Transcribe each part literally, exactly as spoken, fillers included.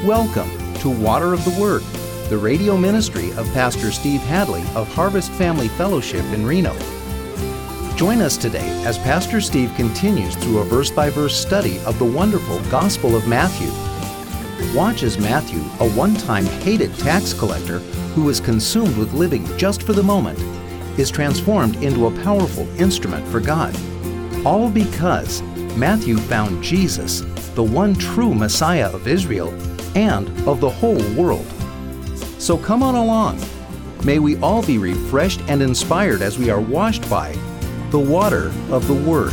Welcome to Water of the Word, the radio ministry of Pastor Steve Hadley of Harvest Family Fellowship in Reno. Join us today as Pastor Steve continues through a verse-by-verse study of the wonderful Gospel of Matthew. Watch as Matthew, a one-time hated tax collector who was consumed with living just for the moment, is transformed into a powerful instrument for God. All because Matthew found Jesus, the one true Messiah of Israel and of the whole world. So come on along. May we all be refreshed and inspired as we are washed by the water of the Word.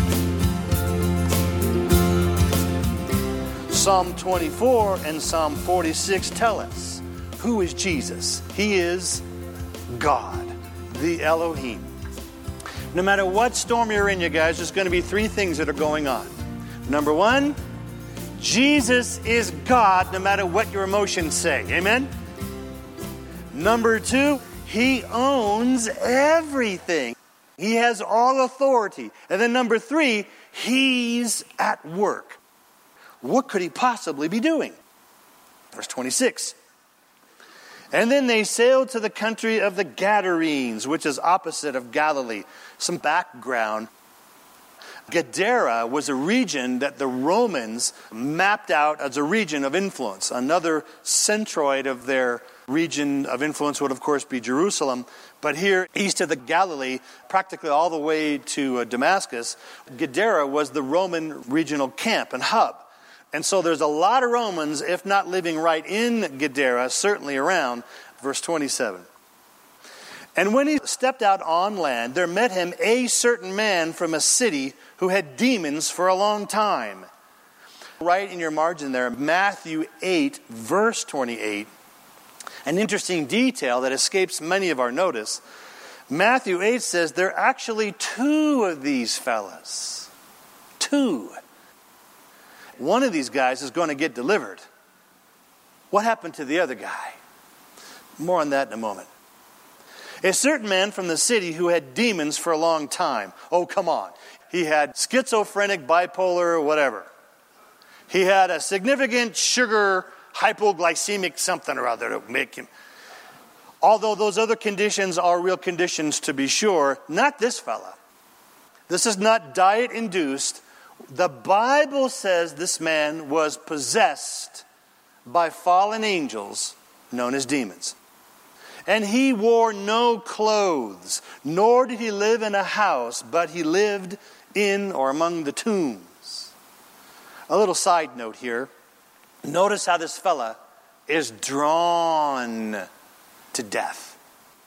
Psalm twenty-four and Psalm forty-six tell us, who is Jesus? He is God, the Elohim. No matter what storm you're in, you guys, there's going to be three things that are going on. Number one, Jesus is God no matter what your emotions say. Amen? Number two, He owns everything. He has all authority. And then number three, He's at work. What could He possibly be doing? Verse twenty-six. And then they sailed to the country of the Gadarenes, which is opposite of Galilee. Some background. Gadara was a region that the Romans mapped out as a region of influence. Another centroid of their region of influence would, of course, be Jerusalem. But here, east of the Galilee, practically all the way to uh, Damascus, Gadara was the Roman regional camp and hub. And so there's a lot of Romans, if not living right in Gadara, certainly around. Verse twenty-seven. And when he stepped out on land, there met him a certain man from a city who had demons for a long time. Right in your margin there, Matthew eight, verse twenty-eight. An interesting detail that escapes many of our notice. Matthew eight says there are actually two of these fellas. Two. One of these guys is going to get delivered. What happened to the other guy? More on that in a moment. A certain man from the city who had demons for a long time. Oh, come on. He had schizophrenic, bipolar, whatever. He had a significant sugar, hypoglycemic something or other to make him. Although those other conditions are real conditions to be sure, not this fella. This is not diet-induced. The Bible says this man was possessed by fallen angels known as demons. And he wore no clothes, nor did he live in a house, but he lived in or among the tombs. A little side note here. Notice how this fella is drawn to death.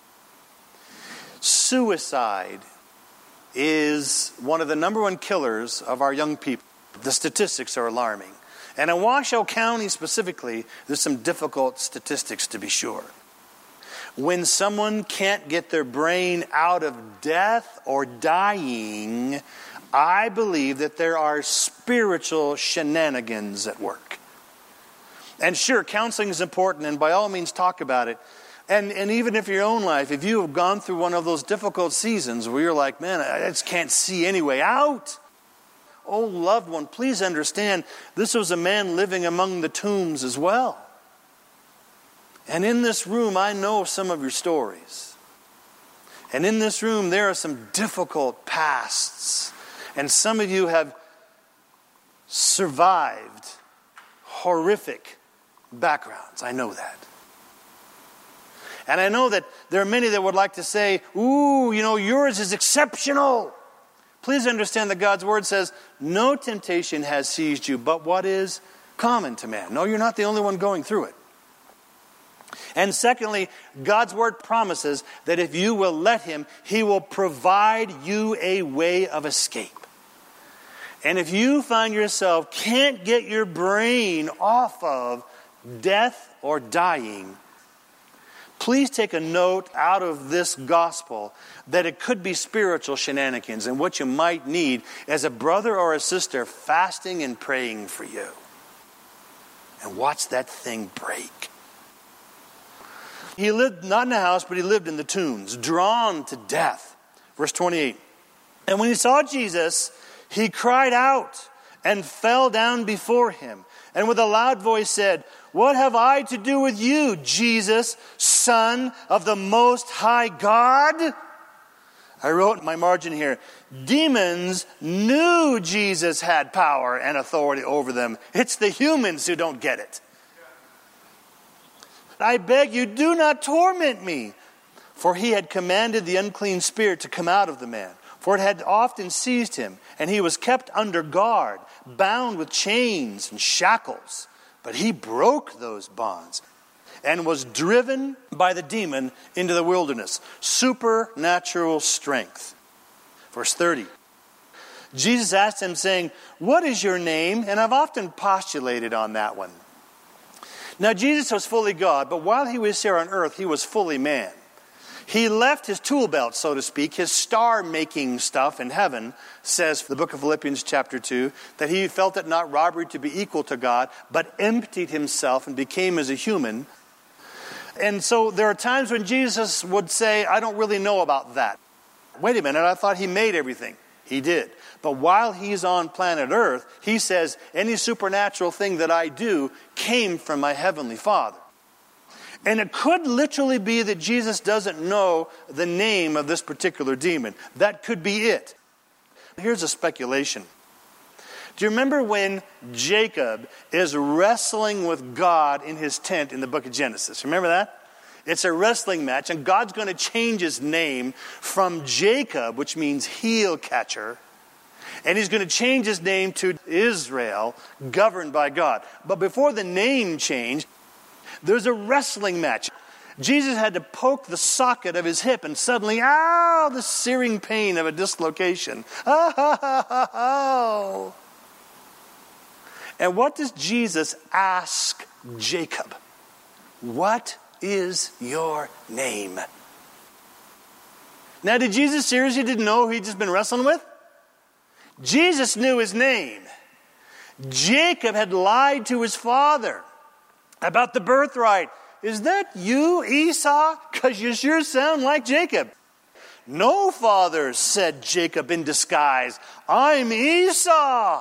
Suicide is one of the number one killers of our young people. The statistics are alarming. And in Washoe County specifically, there's some difficult statistics to be sure. When someone can't get their brain out of death or dying, I believe that there are spiritual shenanigans at work. And sure, counseling is important, and by all means talk about it. And and even if your own life, if you have gone through one of those difficult seasons where you're like, man, I just can't see any way out. Oh, loved one, please understand, this was a man living among the tombs as well. And in this room, I know some of your stories. And in this room, there are some difficult pasts. And some of you have survived horrific backgrounds. I know that. And I know that there are many that would like to say, ooh, you know, yours is exceptional. Please understand that God's Word says, no temptation has seized you, but what is common to man. No, you're not the only one going through it. And secondly, God's Word promises that if you will let Him, He will provide you a way of escape. And if you find yourself can't get your brain off of death or dying, please take a note out of this gospel that it could be spiritual shenanigans, and what you might need as a brother or a sister fasting and praying for you. And watch that thing break. He lived not in a house, but he lived in the tombs, drawn to death. Verse twenty-eight. And when he saw Jesus, he cried out and fell down before him, and with a loud voice said, "What have I to do with you, Jesus, Son of the Most High God?" I wrote in my margin here, demons knew Jesus had power and authority over them. It's the humans who don't get it. "I beg you, do not torment me." For he had commanded the unclean spirit to come out of the man. For it had often seized him, and he was kept under guard, bound with chains and shackles. But he broke those bonds and was driven by the demon into the wilderness. Supernatural strength. Verse thirty. Jesus asked him, saying, "What is your name?" And I've often postulated on that one. Now, Jesus was fully God, but while he was here on earth, he was fully man. He left his tool belt, so to speak, his star-making stuff in heaven, says the book of Philippians chapter two, that he felt it not robbery to be equal to God, but emptied himself and became as a human. And so there are times when Jesus would say, "I don't really know about that. Wait a minute, I thought he made everything." He did. But while he's on planet Earth, he says, any supernatural thing that I do came from my heavenly Father. And it could literally be that Jesus doesn't know the name of this particular demon. That could be it. Here's a speculation. Do you remember when Jacob is wrestling with God in his tent in the book of Genesis? Remember that? It's a wrestling match, and God's going to change his name from Jacob, which means heel catcher, and he's going to change his name to Israel, governed by God. But before the name change, there's a wrestling match. Jesus had to poke the socket of his hip, and suddenly, ow, the searing pain of a dislocation. Oh. And what does Jesus ask Jacob? "What is your name?" Now, did Jesus seriously didn't know who he'd just been wrestling with? Jesus knew his name. Jacob had lied to his father about the birthright. "Is that you, Esau? Because you sure sound like Jacob." "No, father," said Jacob in disguise. "I'm Esau."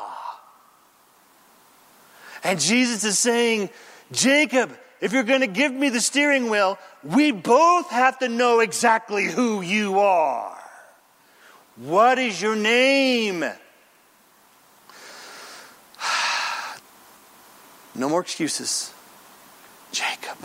And Jesus is saying, "Jacob, if you're going to give me the steering wheel, we both have to know exactly who you are. What is your name?" No more excuses. "Jacob,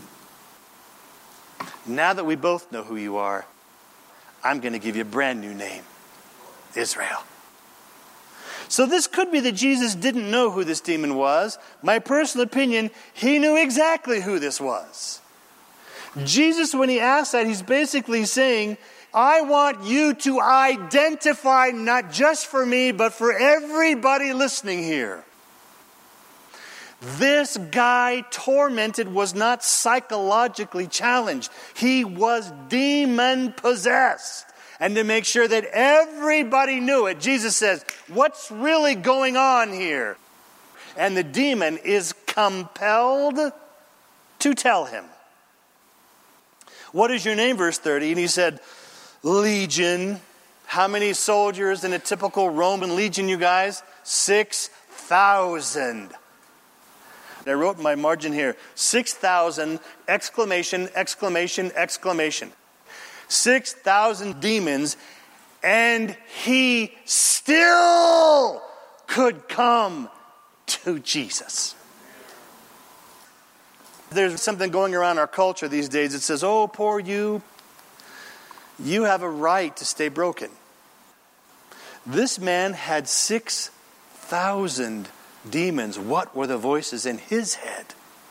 now that we both know who you are, I'm going to give you a brand new name. Israel." So this could be that Jesus didn't know who this demon was. My personal opinion, he knew exactly who this was. Jesus, when he asks that, he's basically saying, I want you to identify not just for me, but for everybody listening here. This guy tormented was not psychologically challenged. He was demon-possessed. And to make sure that everybody knew it, Jesus says, what's really going on here? And the demon is compelled to tell him. "What is your name?" verse thirty. And he said, "Legion." How many soldiers in a typical Roman legion, you guys? Six thousand. I wrote in my margin here, six thousand, exclamation, exclamation, exclamation. Six thousand demons, and he still could come to Jesus. There's something going around our culture these days that says, oh, poor you. You have a right to stay broken. This man had six thousand demons. What were the voices in his head?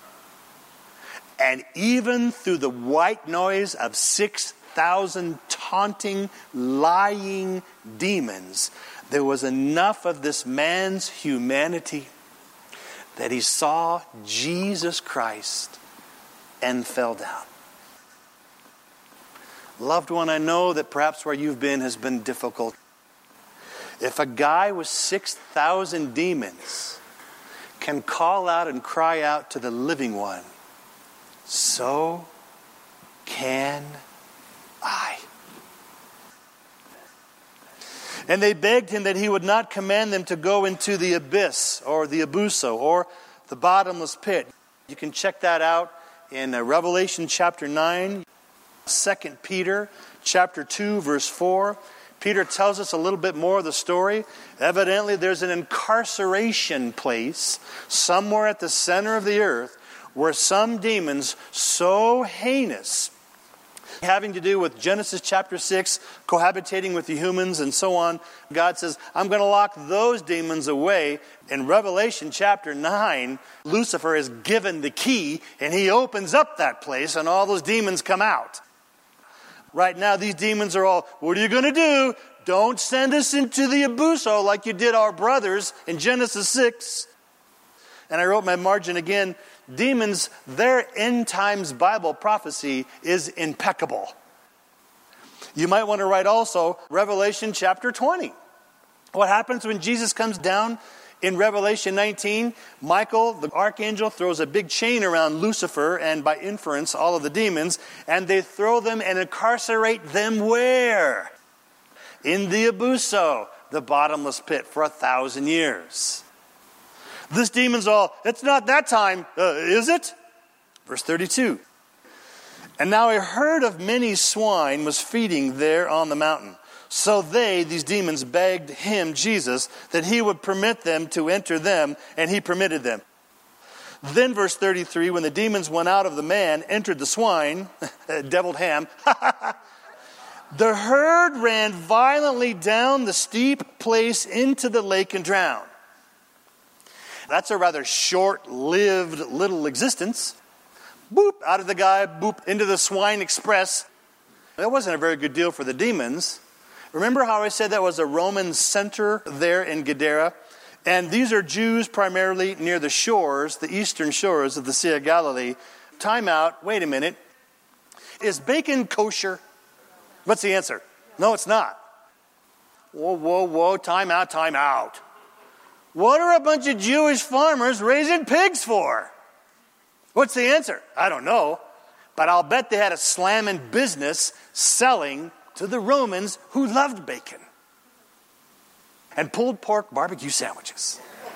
And even through the white noise of six thousand taunting, lying demons, there was enough of this man's humanity that he saw Jesus Christ and fell down. Loved one, I know that perhaps where you've been has been difficult. If a guy with six thousand demons can call out and cry out to the living one, so can I. And they begged him that he would not command them to go into the abyss or the abuso or the bottomless pit. You can check that out in uh, Revelation chapter nine, Second Peter chapter two, verse four. Peter tells us a little bit more of the story. Evidently, there's an incarceration place somewhere at the center of the earth where some demons so heinous, having to do with Genesis chapter six, cohabitating with the humans and so on, God says, I'm going to lock those demons away. In Revelation chapter nine, Lucifer is given the key, and he opens up that place, and all those demons come out. Right now, these demons are all, what are you going to do? Don't send us into the abuso like you did our brothers in Genesis six. And I wrote my margin again, demons, their end times Bible prophecy is impeccable. You might want to write also Revelation chapter twenty. What happens when Jesus comes down in Revelation nineteen? Michael, the archangel, throws a big chain around Lucifer and by inference all of the demons, and they throw them and incarcerate them where? In the abuso, the bottomless pit, for a thousand years. This demon's all, it's not that time, uh, is it? Verse thirty-two. And now a herd of many swine was feeding there on the mountain. So they, these demons, begged him, Jesus, that he would permit them to enter them, and he permitted them. Then verse thirty-three, when the demons went out of the man, entered the swine, deviled ham, the herd ran violently down the steep place into the lake and drowned. That's a rather short-lived little existence. Boop, out of the guy, boop, into the swine express. That wasn't a very good deal for the demons. Remember how I said that was a Roman center there in Gadara? And these are Jews primarily near the shores, the eastern shores of the Sea of Galilee. Time out, wait a minute. Is bacon kosher? What's the answer? No, it's not. Whoa, whoa, whoa, time out, time out. What are a bunch of Jewish farmers raising pigs for? What's the answer? I don't know. But I'll bet they had a slamming business selling to the Romans who loved bacon. And pulled pork barbecue sandwiches.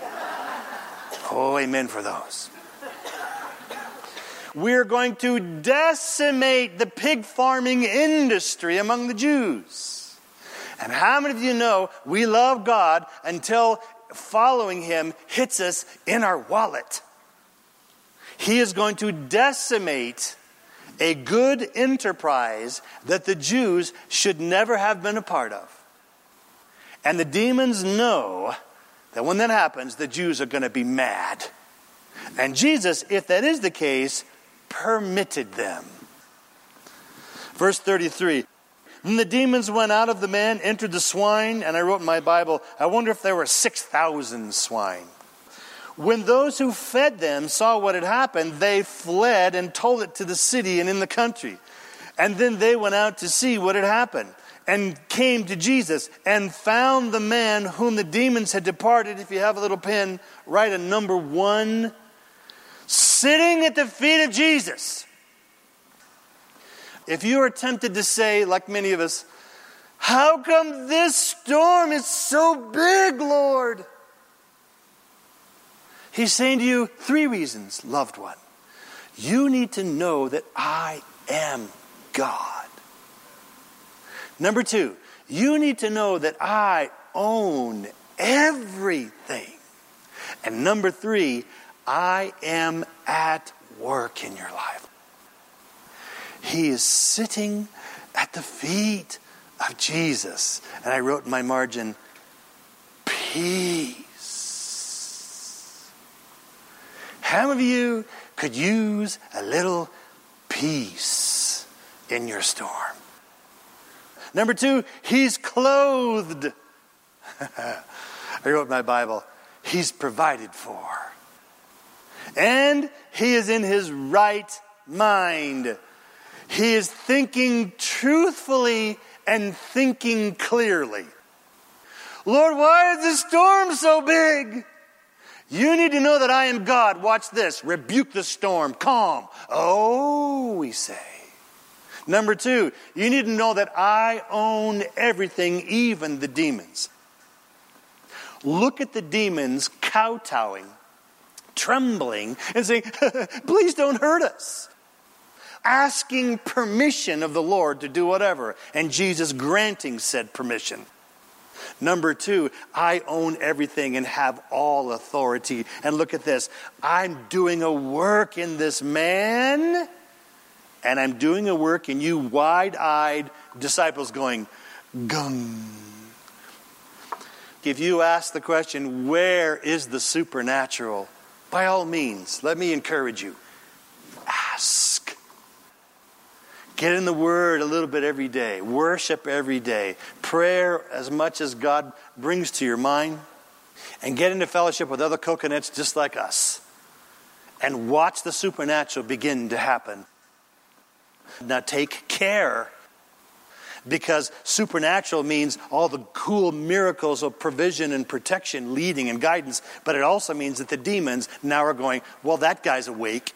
Oh, amen for those. We're going to decimate the pig farming industry among the Jews. And how many of you know we love God until following him hits us in our wallet? He is going to decimate a good enterprise that the Jews should never have been a part of. And the demons know that when that happens, the Jews are going to be mad. And Jesus, if that is the case, permitted them. Verse thirty-three. Then the demons went out of the man, entered the swine, and I wrote in my Bible, I wonder if there were six thousand swine. When those who fed them saw what had happened, they fled and told it to the city and in the country. And then they went out to see what had happened and came to Jesus and found the man whom the demons had departed. If you have a little pen, write a number one. Sitting at the feet of Jesus. If you are tempted to say, like many of us, how come this storm is so big, Lord? He's saying to you, three reasons, loved one. You need to know that I am God. Number two, you need to know that I own everything. And number three, I am at work in your life. He is sitting at the feet of Jesus. And I wrote in my margin, peace. How many of you could use a little peace in your storm? Number two, he's clothed. I wrote in my Bible, he's provided for. And he is in his right mind. He is thinking truthfully and thinking clearly. Lord, why is the storm so big? You need to know that I am God. Watch this. Rebuke the storm. Calm. Oh, we say. Number two, you need to know that I own everything, even the demons. Look at the demons kowtowing trembling and saying, please don't hurt us. Asking permission of the Lord to do whatever, and Jesus granting said permission. Number two, I own everything and have all authority. And look at this. I'm doing a work in this man, and I'm doing a work in you wide-eyed disciples going, gung. If you ask the question, where is the supernatural? By all means, let me encourage you. Ask. Get in the Word a little bit every day. Worship every day. Prayer as much as God brings to your mind. And get into fellowship with other coconuts just like us. And watch the supernatural begin to happen. Now take care. Because supernatural means all the cool miracles of provision and protection, leading and guidance. But it also means that the demons now are going, well, that guy's awake.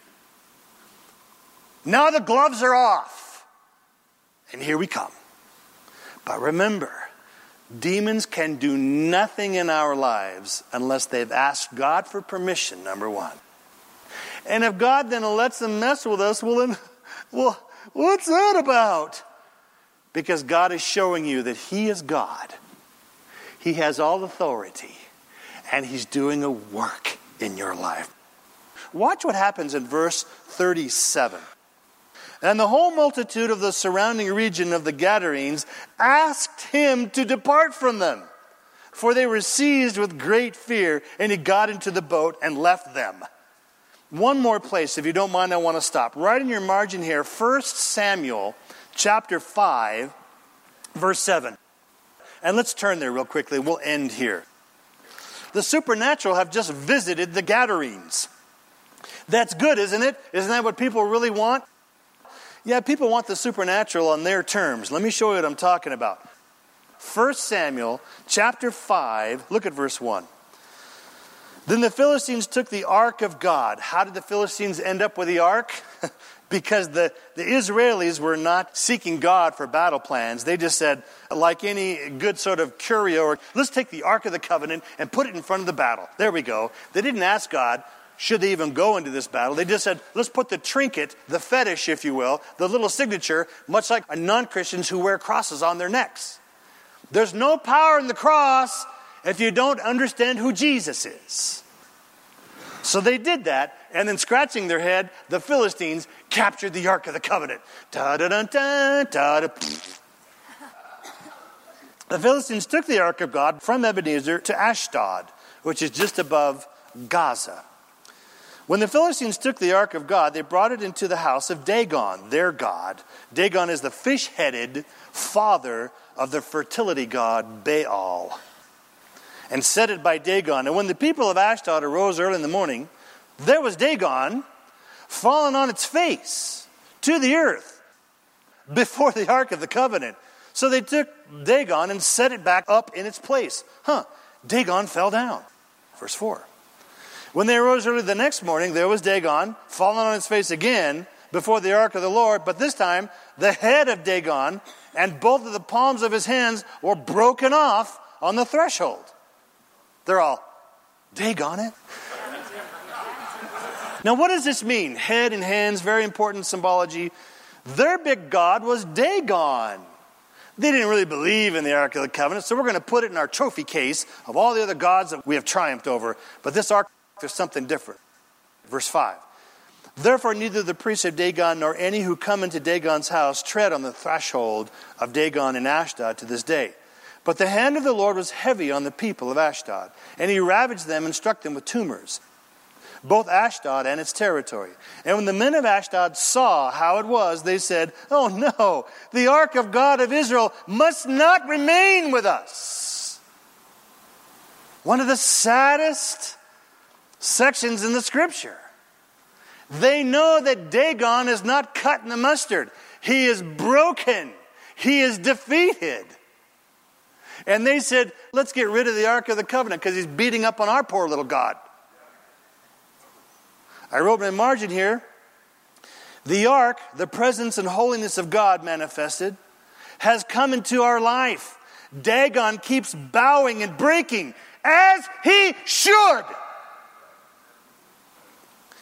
Now the gloves are off. And here we come. But remember, demons can do nothing in our lives unless they've asked God for permission, number one. And if God then lets them mess with us, well then, well, what's that about? Because God is showing you that He is God. He has all authority. And He's doing a work in your life. Watch what happens in verse thirty-seven. And the whole multitude of the surrounding region of the Gadarenes asked Him to depart from them. For they were seized with great fear, and He got into the boat and left them. One more place, if you don't mind, I want to stop. Right in your margin here, First Samuel chapter five, verse seven. And let's turn there real quickly. We'll end here. The supernatural have just visited the Gadarenes. That's good, isn't it? Isn't that what people really want? Yeah, people want the supernatural on their terms. Let me show you what I'm talking about. First Samuel chapter five, look at verse one. Then the Philistines took the ark of God. How did the Philistines end up with the ark? Because the, the Israelis were not seeking God for battle plans. They just said, like any good sort of curio, let's take the Ark of the Covenant and put it in front of the battle. There we go. They didn't ask God, should they even go into this battle? They just said, let's put the trinket, the fetish, if you will, the little signature, much like non-Christians who wear crosses on their necks. There's no power in the cross if you don't understand who Jesus is. So they did that, and then scratching their head, the Philistines captured the Ark of the Covenant. Ta-da-dun-dun, ta-da. The Philistines took the Ark of God from Ebenezer to Ashdod, which is just above Gaza. When the Philistines took the Ark of God, they brought it into the house of Dagon, their god. Dagon is the fish-headed father of the fertility god Baal. And set it by Dagon. And when the people of Ashdod arose early in the morning, there was Dagon fallen on its face to the earth before the Ark of the Covenant. So they took Dagon and set it back up in its place. Huh, Dagon fell down. Verse four. When they arose early the next morning, there was Dagon fallen on its face again before the ark of the Lord. But this time, the head of Dagon and both of the palms of his hands were broken off on the threshold. They're all, Dagon it? Now, what does this mean? Head and hands, very important symbology. Their big god was Dagon. They didn't really believe in the Ark of the Covenant, so we're going to put it in our trophy case of all the other gods that we have triumphed over. But this ark, there's something different. Verse five. Therefore, neither the priests of Dagon nor any who come into Dagon's house tread on the threshold of Dagon in Ashdod to this day. But the hand of the Lord was heavy on the people of Ashdod, and He ravaged them and struck them with tumors, both Ashdod and its territory. And when the men of Ashdod saw how it was, they said, oh no, the ark of God of Israel must not remain with us. One of the saddest sections in the scripture. They know that Dagon is not cut in the mustard. He is broken. He is defeated. And they said, let's get rid of the Ark of the Covenant because he's beating up on our poor little God. I wrote in my margin here, the Ark, the presence and holiness of God manifested, has come into our life. Dagon keeps bowing and breaking as he should.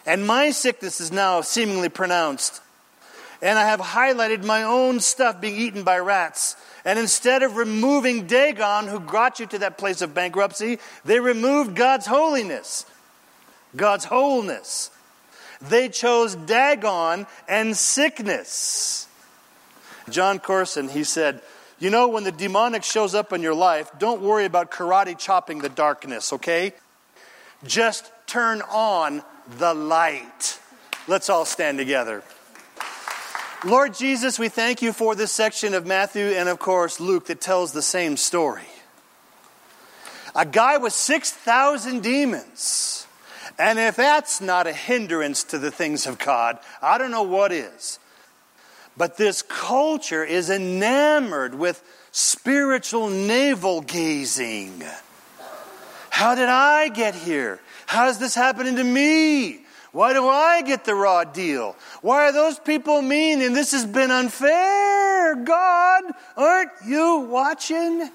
And my sickness is now seemingly pronounced. And I have highlighted my own stuff being eaten by rats. And instead of removing Dagon, who brought you to that place of bankruptcy, they removed God's holiness, God's wholeness. They chose Dagon and sickness. John Corson, he said, you know, when the demonic shows up in your life, don't worry about karate chopping the darkness, okay? Just turn on the light. Let's all stand together. Lord Jesus, we thank you for this section of Matthew and, of course, Luke that tells the same story. A guy with six thousand demons. And if that's not a hindrance to the things of God, I don't know what is. But this culture is enamored with spiritual navel-gazing. How did I get here? How is this happening to me? Why do I get the raw deal? Why are those people mean and this has been unfair? God, aren't you watching?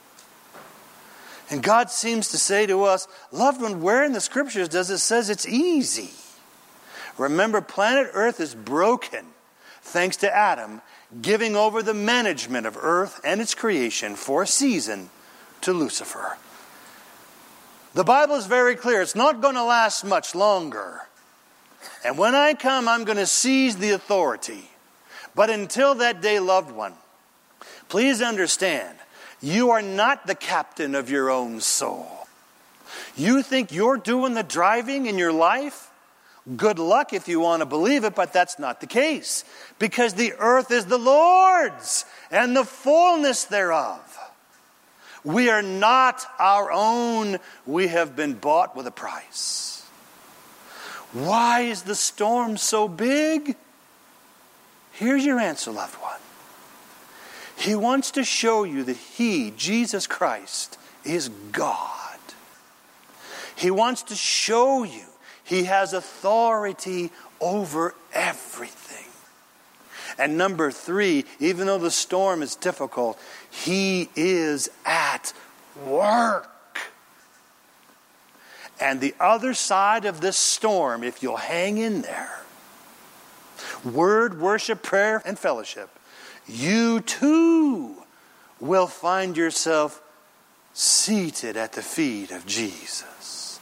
And God seems to say to us, loved one, where in the scriptures does it says it's easy? Remember, planet Earth is broken thanks to Adam giving over the management of earth and its creation for a season to Lucifer. The Bible is very clear. It's not going to last much longer. And when I come, I'm going to seize the authority. But until that day, loved one, please understand, you are not the captain of your own soul. You think you're doing the driving in your life? Good luck if you want to believe it, but that's not the case. Because the earth is the Lord's and the fullness thereof. We are not our own. We have been bought with a price. Why is the storm so big? Here's your answer, loved one. He wants to show you that He, Jesus Christ, is God. He wants to show you He has authority over everything. And number three, even though the storm is difficult, He is at work. And the other side of this storm, if you'll hang in there, word, worship, prayer, and fellowship, you too will find yourself seated at the feet of Jesus.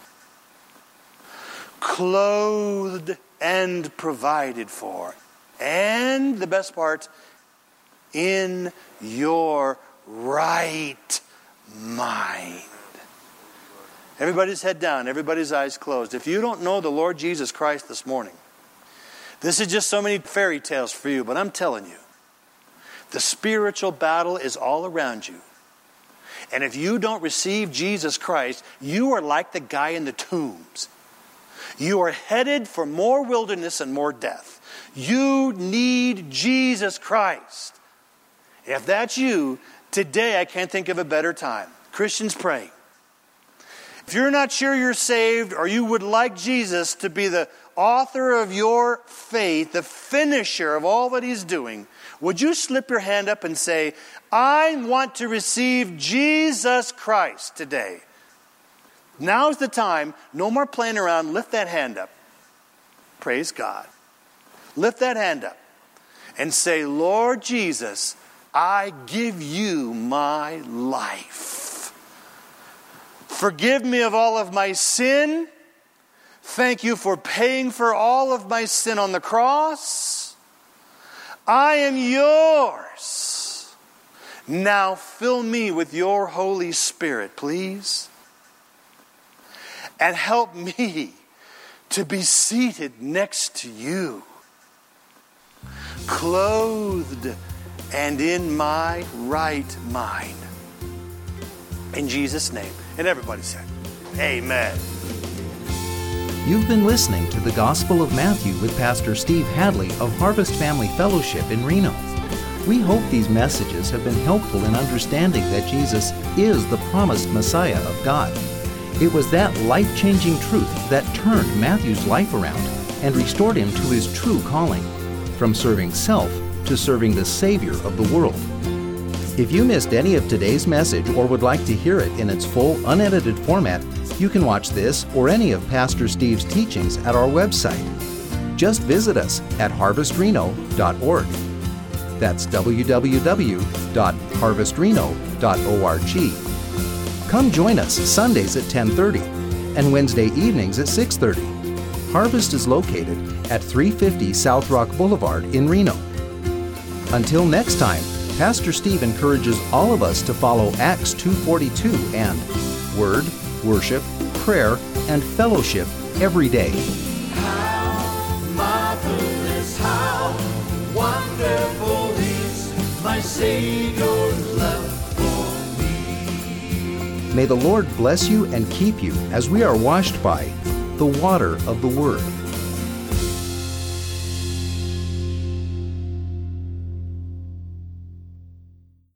Clothed and provided for. And the best part, in your right mind. Everybody's head down, everybody's eyes closed. If you don't know the Lord Jesus Christ this morning, this is just so many fairy tales for you, but I'm telling you, the spiritual battle is all around you. And if you don't receive Jesus Christ, you are like the guy in the tombs. You are headed for more wilderness and more death. You need Jesus Christ. If that's you, today I can't think of a better time. Christians, pray. If you're not sure you're saved or you would like Jesus to be the author of your faith, the finisher of all that He's doing, would you slip your hand up and say, I want to receive Jesus Christ today? Now's the time. No more playing around. Lift that hand up. Praise God. Lift that hand up and say, Lord Jesus, I give you my life. Forgive me of all of my sin. Thank you for paying for all of my sin on the cross. I am yours. Now fill me with your Holy Spirit, please. And help me to be seated next to you, clothed and in my right mind. In Jesus' name. And everybody said, amen. You've been listening to the Gospel of Matthew with Pastor Steve Hadley of Harvest Family Fellowship in Reno. We hope these messages have been helpful in understanding that Jesus is the promised Messiah of God. It was that life-changing truth that turned Matthew's life around and restored him to his true calling, from serving self to serving the Savior of the world. If you missed any of today's message or would like to hear it in its full, unedited format, You can watch this or any of Pastor Steve's teachings at our website. Just visit us at harvest reno dot org. That's w w w dot harvest reno dot org. Come join us Sundays at ten thirty and Wednesday evenings at six thirty. Harvest is located at three fifty South Rock Boulevard in Reno. Until next time, Pastor Steve encourages all of us to follow Acts two forty-two and Word, Worship, Prayer, and Fellowship every day. How marvelous, how wonderful is my Savior's love for me. May the Lord bless you and keep you as we are washed by the water of the Word.